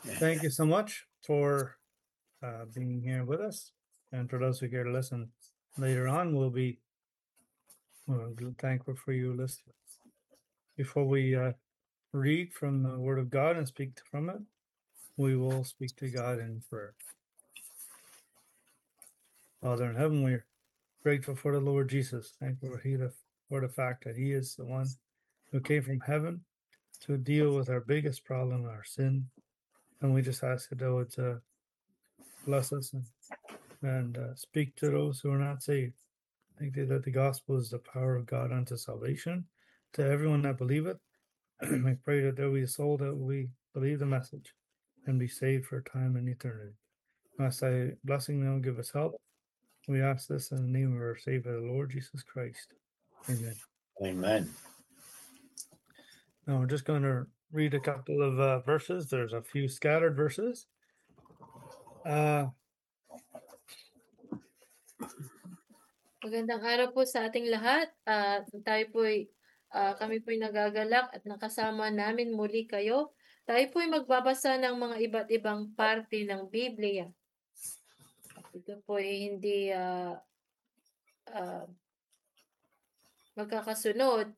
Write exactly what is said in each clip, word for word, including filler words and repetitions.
Thank you so much for uh, being here with us. And for those who care to listen later on, we'll be well, thankful for you listening. Before we uh, read from the Word of God and speak from it, we will speak to God in prayer. Father in heaven, we're grateful for the Lord Jesus. Thankful for, he, for the fact that He is the one who came from heaven to deal with our biggest problem, our sin. And we just ask that Thou would uh, bless us and, and uh, speak to those who are not saved. Thank you that the gospel is the power of God unto salvation to everyone that believeth. I pray that there be a soul that we believe the message and be saved for time and eternity. I say, blessing them, give us help. We ask this in the name of our Savior, the Lord Jesus Christ. Amen. Amen. Now we're just going to read a couple of uh, verses. There's a few scattered verses. Uh, Magandang araw po sa ating lahat. At tayo po'y ah, kami po'y nagagalak at nakasama namin muli kayo. Tayo po'y magbabasa ng mga iba't ibang parte ng Biblia. Ito po'y hindi ah, ah, magkakasunod.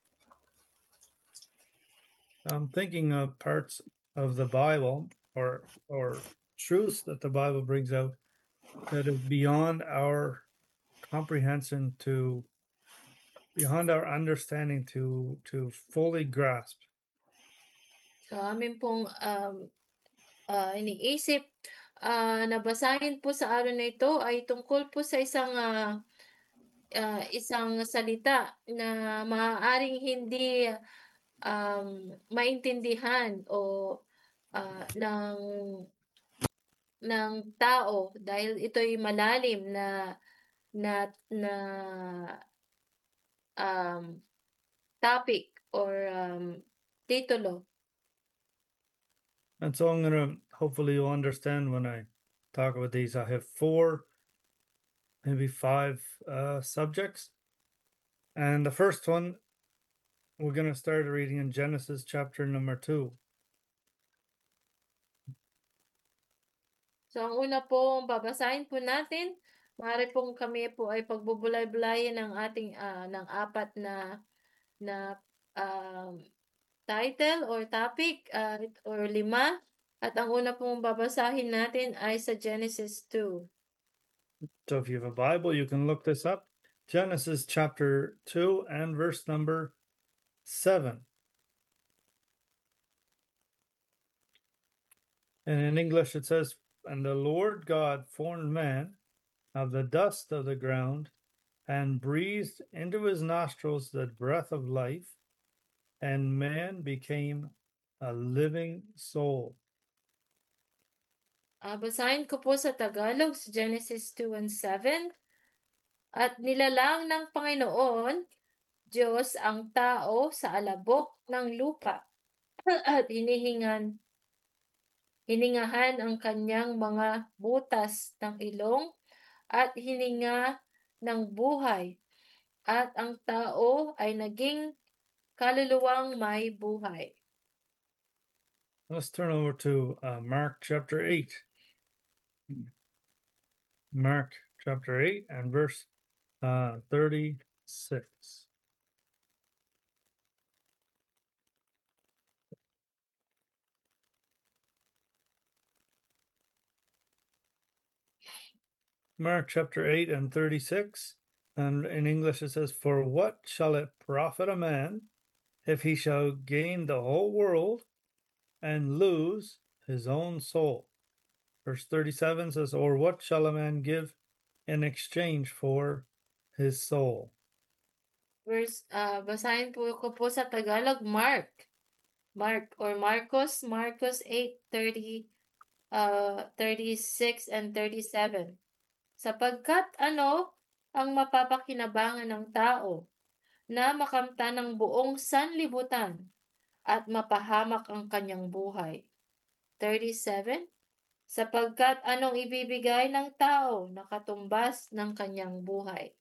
I'm thinking of parts of the Bible or or truths that the Bible brings out that is beyond our comprehension to beyond our understanding to to fully grasp. So amin pong um, ah, iniisip ah, nabasahin po sa araw na ito ay tungkol po sa isang ah, ah, isang salita na maaaring hindi um, maintindihan o ah, ng ng tao dahil ito'y malalim na na na um, topic or um, titulo. And so I'm gonna hopefully you'll understand when I talk about these. I have four, maybe five uh, subjects, and the first one we're gonna start reading in Genesis chapter number two. So ang una pong babasahin po natin, maaari pong kami po ay pagbubulay-bulayan ng ating ah, ng apat na na um, title or topic ah, or lima. At ang una pong babasahin natin ay sa Genesis two. So if you have a Bible, you can look this up. Genesis chapter two and verse number seven. And in English it says, "And the Lord God formed man of the dust of the ground, and breathed into his nostrils the breath of life, and man became a living soul." Ah, basahin ko po sa Tagalog sa Genesis two and seven. At nilalang ng Panginoon Diyos ang tao sa alabok ng lupa at hinihingan hiningahan ang kanyang mga butas ng ilong at hininga ng buhay, at ang tao ay naging kaluluwang may buhay. Let's turn over to uh, Mark chapter eight. Mark chapter eight and verse uh, thirty-six. Mark chapter eight and thirty-six. And in English it says, "For what shall it profit a man if he shall gain the whole world and lose his own soul?" Verse thirty-seven says, "Or what shall a man give in exchange for his soul?" Verse, uh, basahin po ko po sa Tagalog, Mark. Mark or Marcos, Marcos eight thirty, uh, thirty-six and thirty-seven. Sapagkat ano ang mapapakinabangan ng tao na makamta ng buong sanlibutan at mapahamak ang kanyang buhay. thirty-seven. Sapagkat anong ibibigay ng tao na katumbas ng kanyang buhay.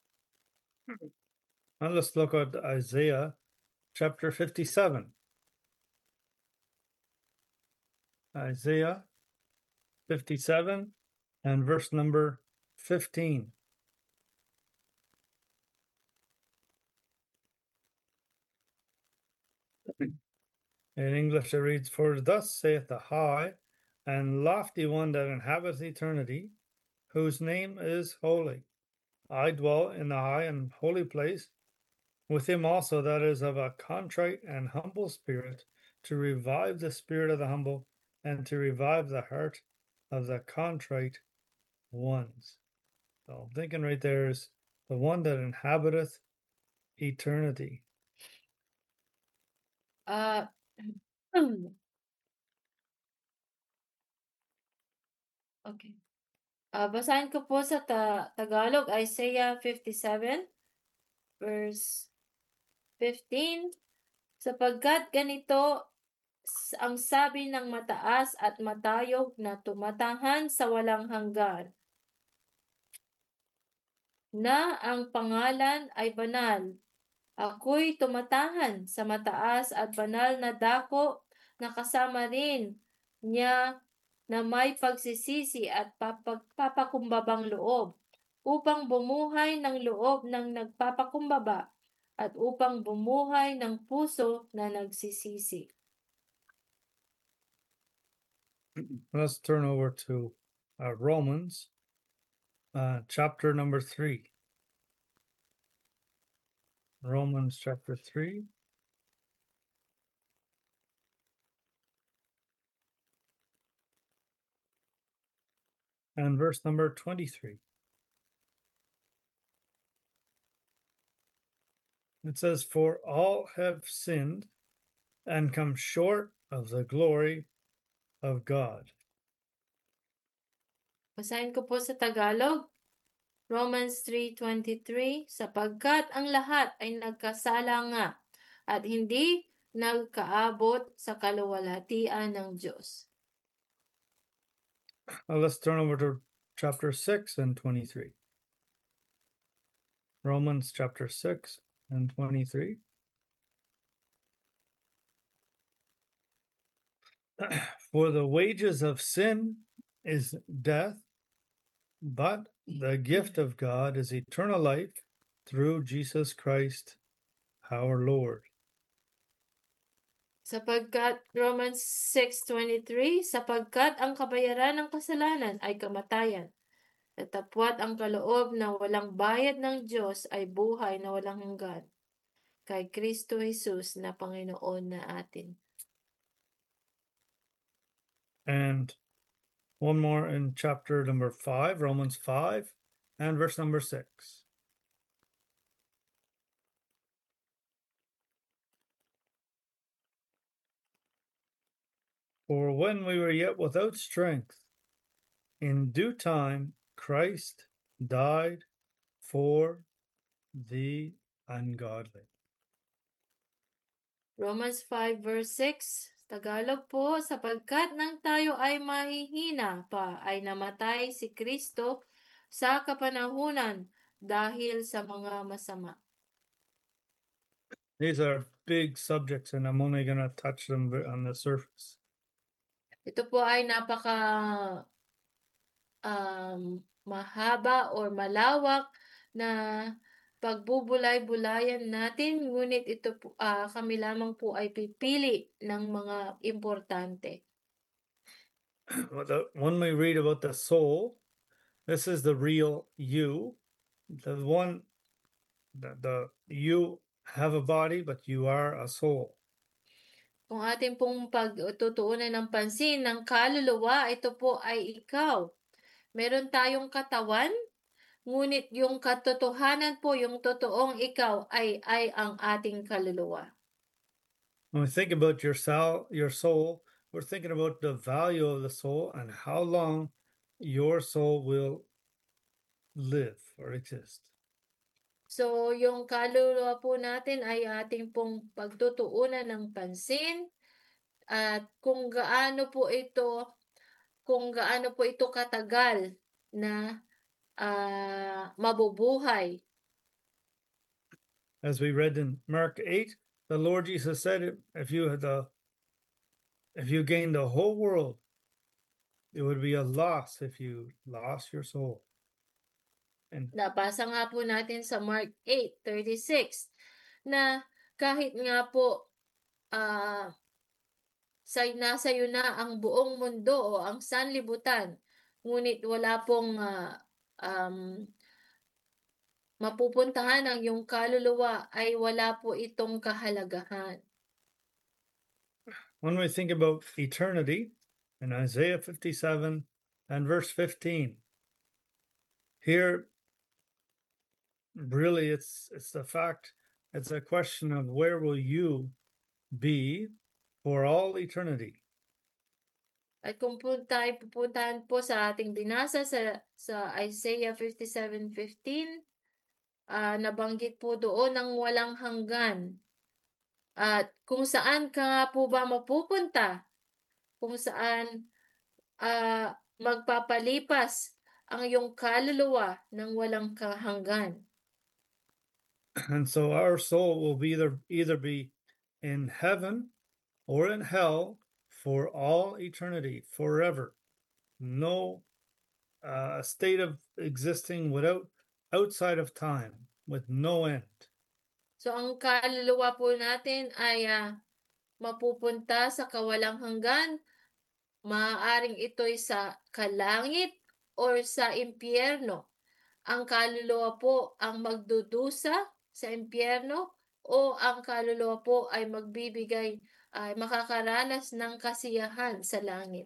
Now let's look at Isaiah chapter fifty-seven. Isaiah fifty-seven and verse number fifteen. In English it reads, For thus saith the high and lofty one that inhabiteth eternity, whose name is holy. I dwell in the high and holy place, with him also that is of a contrite and humble spirit, to revive the spirit of the humble, and to revive the heart of the contrite ones. So I'm thinking right there is the one that inhabiteth eternity. Uh, okay. Uh, basahin ko po sa ta Tagalog, Isaiah fifty-seven, verse fifteen. Sapagkat ganito ang sabi ng mataas at matayog na tumatahan sa walang hanggan, na ang pangalan ay banal. Ako'y tumatahan sa mataas at banal na dako na kasama rin niya na may pagsisisi at papakumbabang loob, upang bumuhay ng loob ng nagpapakumbaba at upang bumuhay ng puso na nagsisisi. Let's turn over to uh, Romans, uh, chapter number three. Romans chapter three. And verse number twenty-three. It says, For all have sinned and come short of the glory of God. Basahin ko po sa Tagalog. Romans three twenty-three, sapagkat ang lahat ay nagkasala nga at hindi nagkaabot sa kaluwalhatian ng Diyos. Now let's turn over to chapter six and twenty-three. Romans chapter six and twenty-three. For the wages of sin is death, but the gift of God is eternal life through Jesus Christ our Lord. Sapagkat, Romans six twenty-three, sapagkat ang kabayaran ng kasalanan ay kamatayan, at tapwat ang kaloob na walang bayad ng Diyos ay buhay na walang hanggan, kay Kristo Jesus na Panginoon na atin. And one more in chapter number five, Romans five, and verse number six. For when we were yet without strength, in due time Christ died for the ungodly. Romans five verse six, Tagalog po, sapagkat nang tayo ay mahihina pa, ay namatay si Kristo sa kapanahunan dahil sa mga masama. These are big subjects, and I'm only going to touch them on the surface. Ito po ay napaka um, mahaba or malawak na pagbubulay-bulayan natin, ngunit ito po, uh, kami lamang po ay pipili ng mga importante. When we read about the soul, this is the real you. The one, the, the you have a body, but you are a soul. Kung ating pong pagtutuunan ng pansin ng kaluluwa, ito po ay ikaw. Meron tayong katawan, ngunit yung katotohanan po, yung totoong ikaw ay ay ang ating kaluluwa. When we think about your soul, your soul, we're thinking about the value of the soul and how long your soul will live or exist. So, yung kaluluwa po natin ay ating pong pagtutuunan ng pansin at kung gaano po ito kung gaano po ito katagal na uh, mabubuhay. As we read in Mark eight, the Lord Jesus said, if you had the if you gain the whole world it would be a loss if you lost your soul. And Nabasa nga po natin sa Mark eight thirty-six na kahit nga po ah sa nasa iyo na ang buong mundo o ang sanlibutan, ngunit wala pong ah, um, mapupuntahan ang iyong kaluluwa ay wala po itong kahalagahan. when we think about eternity in Isaiah fifty-seven and verse fifteen, here really it's it's the fact, it's a question of where will you be for all eternity. At kung po tayo pupuntahan po sa ating binasa sa, sa Isaiah fifty-seven fifteen, ah nabanggit po doon ang walang hanggan. At kung saan ka nga po ba mapupunta? Kung saan ah magpapalipas ang iyong kaluluwa ng walang kahanggan. And so our soul will be either either be in heaven or in hell for all eternity, forever. No uh, state of existing without outside of time, with no end. So ang kaluluwa po natin ay ah, mapupunta sa kawalang hanggan. Maaaring ito'y sa kalangit or sa impyerno. Ang kaluluwa po ang magdudusa sa impyerno o ang kaluluwa po ay magbibigay ay makakaranas ng kasiyahan sa langit.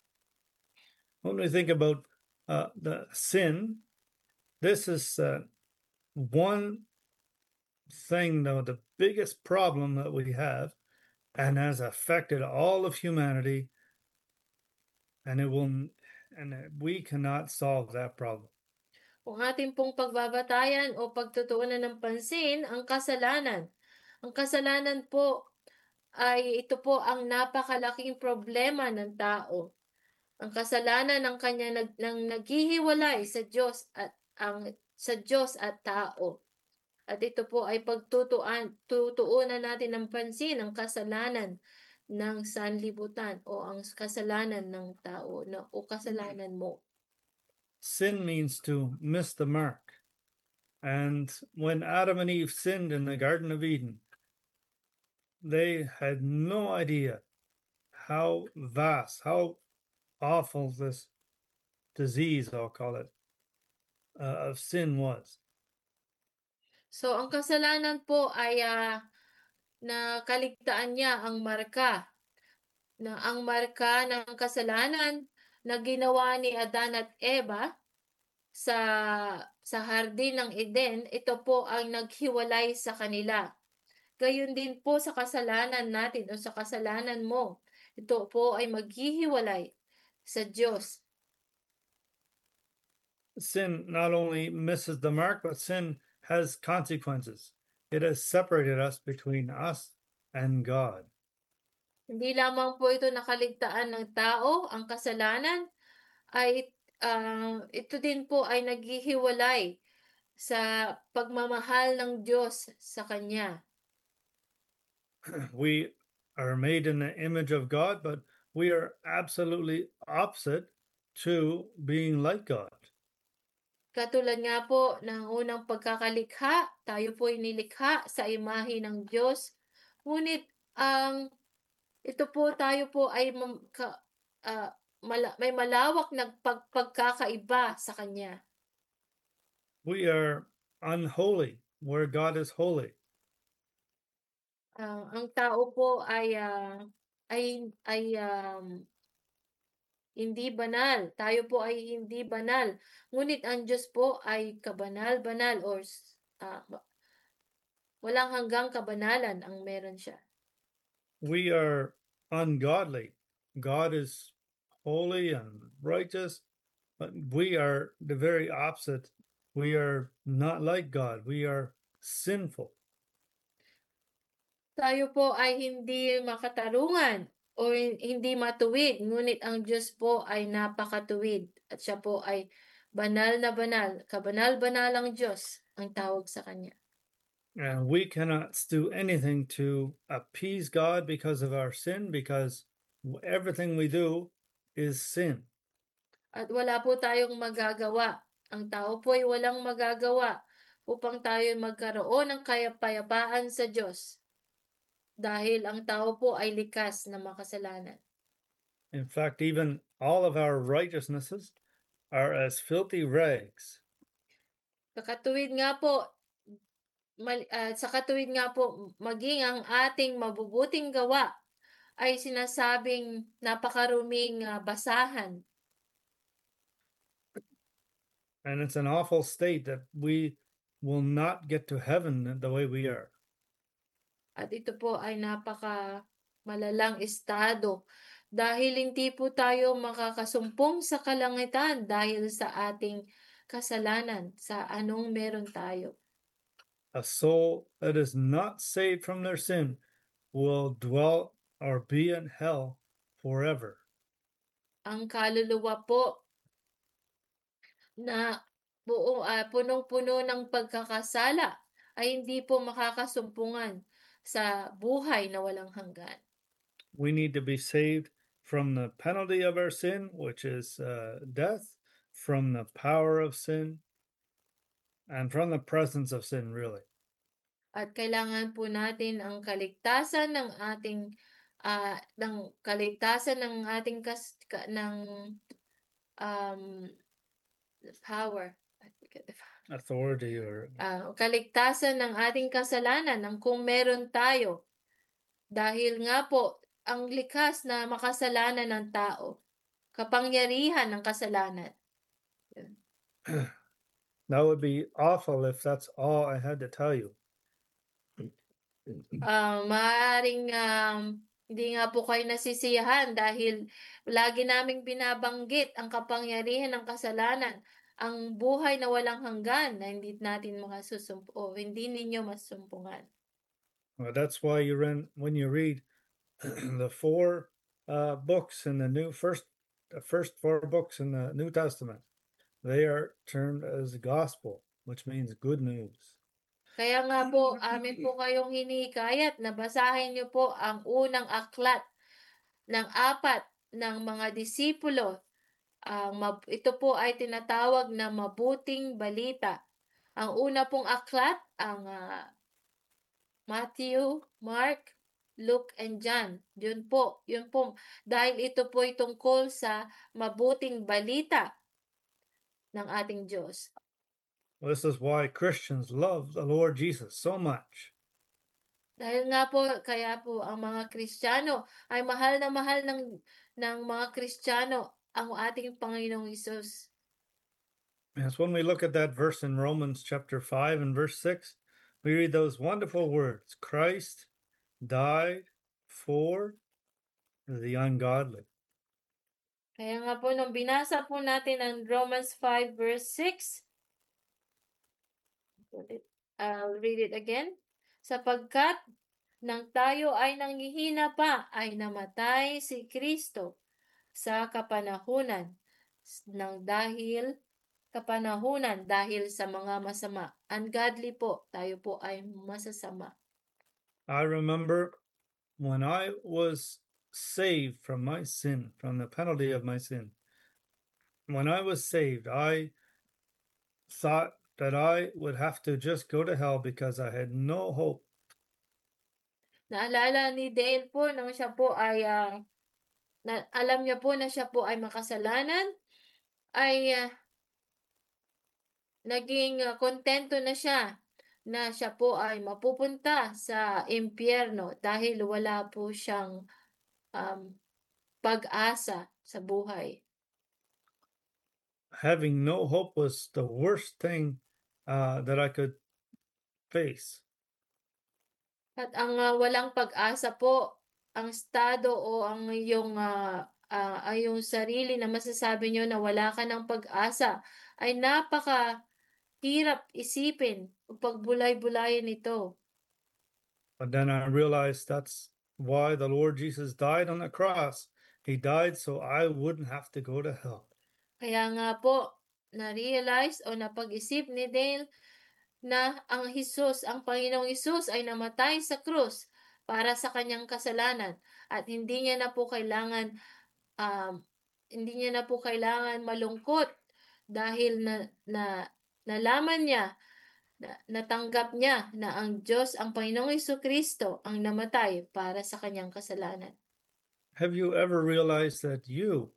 When we think about uh, the sin, this is uh, one thing, though, the biggest problem that we have and has affected all of humanity, and it will, and we cannot solve that problem. Kung ating pong pagbabatayan o pagtutuunan ng pansin ang kasalanan. Ang kasalanan po ay ito po ang napakalaking problema ng tao. Ang kasalanan ng kanya nag, ng naghihiwalay sa Diyos at ang sa Diyos at tao. At ito po ay pagtutuan tutuunan natin ng pansin ang kasalanan ng sanlibutan o ang kasalanan ng tao no, o kasalanan mo. Sin means to miss the mark. And when Adam and Eve sinned in the Garden of Eden, they had no idea how vast, how awful this disease, I'll call it, uh, of sin was. So ang kasalanan po ay uh, nakaligtaan niya ang marka. Na ang marka ng kasalanan na ginawa ni Adan at Eva sa sa hardin ng Eden, ito po ang naghiwalay sa kanila. Gayon din po sa kasalanan natin o sa kasalanan mo. Ito po ay maghihiwalay sa Diyos. Sin not only misses the mark, but sin has consequences. It has separated us between us and God. Hindi lamang po ito nakaligtaan ng tao, ang kasalanan, ay uh, ito din po ay naghihiwalay sa pagmamahal ng Diyos sa Kanya. We are made in the image of God, but we are absolutely opposite to being like God. Katulad nga po ng unang pagkakalikha, tayo po ay nilikha sa imahe ng Diyos. Ngunit ang um, ito po tayo po ay ka, uh, mala, may malawak na pag, pagkakaiba sa Kanya. We are unholy where God is holy. Uh, ang tao po ay uh, ay ay um, hindi banal. Tayo po ay hindi banal. Ngunit ang Diyos po ay kabanal-banal or uh, walang hanggang kabanalan ang meron siya. We are ungodly. God is holy and righteous, but we are the very opposite. We are not like God. We are sinful. Tayo po ay hindi makatarungan o hindi matuwid, ngunit ang Diyos po ay napakatuwid at siya po ay banal na banal, kabanal-banal ang Diyos ang tawag sa Kanya. And we cannot do anything to appease God because of our sin, because everything we do is sin. At wala po tayong magagawa. Ang tao po ay walang magagawa upang tayo magkaroon ng kapayapaan sa Diyos. Dahil ang tao po ay likas na makasalanan. In fact, even all of our righteousnesses are as filthy rags. Sa katuwid nga po, mal, uh, sa katuwid nga po, maging ang ating mabubuting gawa ay sinasabing napakaruming uh, basahan. And it's an awful state that we will not get to heaven the way we are. At ito po ay napaka malalang estado dahil hindi po tayo makakasumpong sa kalangitan dahil sa ating kasalanan, sa anong meron tayo. A soul that is not saved from their sin will dwell or be in hell forever. Ang kaluluwa po na buo, uh, punong-puno ng pagkakasala ay hindi po makakasumpungan sa buhay na walang hanggan. We need to be saved from the penalty of our sin, which is uh, death, from the power of sin, and from the presence of sin, really. At kailangan po natin ang kaligtasan ng ating uh, ng kaligtasan ng ating kas, ka, ng um power authority or uh, kaligtasan ng ating kasalanan ng kung meron tayo. Dahil nga po ang likas na makasalanan ng tao, kapangyarihan ng kasalanan. That would be awful if that's all I had to tell you. Uh, maaaring um, hindi nga po kayo nasisiyahan dahil lagi naming binabanggit ang kapangyarihan ng kasalanan, ang buhay na walang hanggan na hindi natin makasusumpo o hindi ninyo masumpungan. Well, that's why you read when you read the four uh, books in the new first the first four books in the New Testament, they are termed as gospel, which means good news. Kaya nga po, amin po kayong hinihikayat na basahin niyo po ang unang aklat ng apat ng mga disipulo. Ang uh, ito po ay tinatawag na mabuting balita. Ang una pong aklat, ang uh, Matthew, Mark, Luke, and John. Yun po, yun po. Dahil ito po ay tungkol sa mabuting balita ng ating Diyos. This is why Christians love the Lord Jesus so much. Dahil nga po, kaya po ang mga Kristiyano ay mahal na mahal ng, ng mga Kristiyano ang ating Panginoong Hesus. Yes, when we look at that verse in Romans chapter five and verse six, we read those wonderful words, Christ died for the ungodly. Kaya nga po, nung binasa po natin ang Romans five verse six, I'll read it again. Sapagkat nang tayo ay nanghihina pa, ay namatay si Kristo sa kapanahunan ng dahil kapanahunan dahil sa mga masama. Ungodly po, tayo po ay masasama. I remember when I was saved from my sin, from the penalty of my sin. When I was saved, I thought that I would have to just go to hell because I had no hope. Naalala ni Dale po nang siya po ay uh, na, alam niya po na siya po ay makasalanan, ay uh, naging uh, kontento na siya na siya po ay mapupunta sa impyerno dahil wala po siyang um, pag-asa sa buhay. Having no hope was the worst thing uh, that I could face. At ang uh, walang pag-asa po, ang estado o ang iyong uh, uh, ay yung sarili na masasabi nyo na wala ka ng pag-asa ay napaka hirap isipin o pagbulay-bulayan ito. But then I realized that's why the Lord Jesus died on the cross. He died so I wouldn't have to go to hell. Kaya nga po, na-realize o napag-isip ni Dale na ang Hesus, ang Panginoong Hesus ay namatay sa krus para sa kanyang kasalanan at hindi niya na po kailangan um, hindi niya na po kailangan malungkot dahil na, na nalaman niya, na, natanggap niya na ang Diyos, ang Panginoong Jesucristo ang namatay para sa kanyang kasalanan. Have you ever realized that you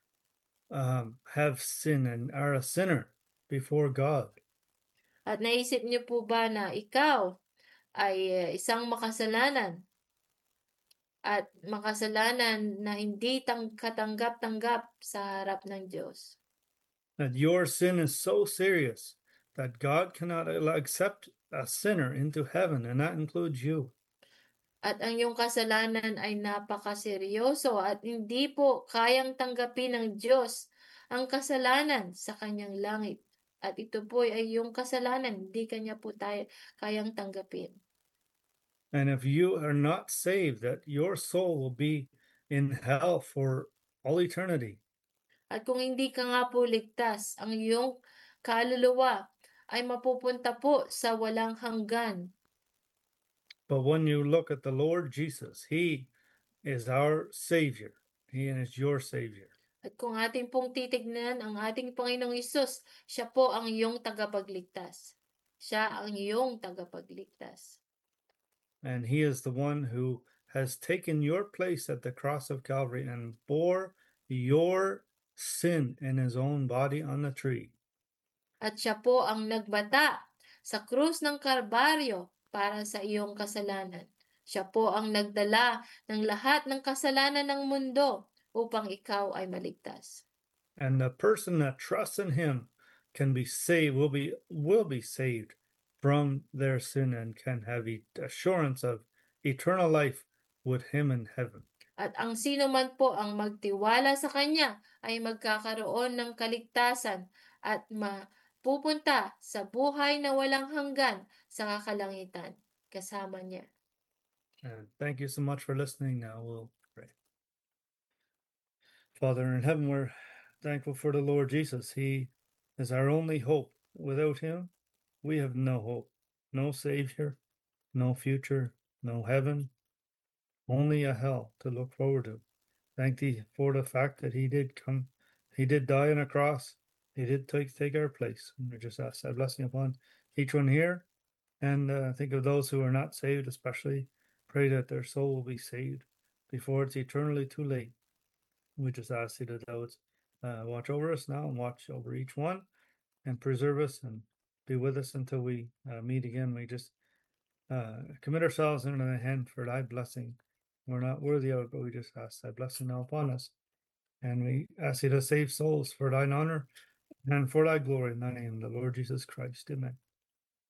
um, have sin and are a sinner before God? At naisip niyo po ba na ikaw ay eh, isang makasalanan at makasalanan na hindi tang katanggap-tanggap sa harap ng Diyos? That your sin is so serious that God cannot al- accept a sinner into heaven, and that includes you. At ang iyong kasalanan ay napakaseryoso at hindi po kayang tanggapin ng Diyos ang kasalanan sa kanyang langit. At ito po ay iyong kasalanan, hindi kanya po tayo kayang tanggapin. And if you are not saved, that your soul will be in hell for all eternity. At kung hindi ka nga po ligtas, ang iyong kaluluwa ay mapupunta po sa walang hanggan. But when you look at the Lord Jesus, He is our Savior. He is your Savior. At kung ating pong titignan ang ating Panginoong Isus, siya po ang iyong tagapagligtas. Siya ang iyong tagapagligtas. And He is the one who has taken your place at the cross of Calvary and bore your sin in His own body on the tree. At siya po ang nagbata sa krus ng Kalbaryo para sa iyong kasalanan. Siya po ang nagdala ng lahat ng kasalanan ng mundo upang ikaw ay maligtas. And the person that trusts in Him can be saved, will be will be saved from their sin and can have e- assurance of eternal life with Him in heaven. At ang sino man po ang magtiwala sa Kanya ay magkakaroon ng kaligtasan at mapupunta sa buhay na walang hanggan sa kakalangitan kasama niya. And thank you so much for listening. Now we'll pray. Father in heaven, we're thankful for the Lord Jesus. He is our only hope. Without Him, we have no hope, no Savior, no future, no heaven, only a hell to look forward to. Thank Thee for the fact that He did come, He did die on a cross, He did take take our place. And we just ask that blessing upon each one here, and uh, think of those who are not saved, especially. Pray that their soul will be saved before it's eternally too late. We just ask Thee that Thou would uh, watch over us now and watch over each one, and preserve us and be with us until we uh, meet again. We just uh, commit ourselves into Thy hand for Thy blessing. We're not worthy of it, but we just ask Thy blessing now upon us. And we ask Thee to save souls for Thine honor and for Thy glory in Thy name, the Lord Jesus Christ. Amen.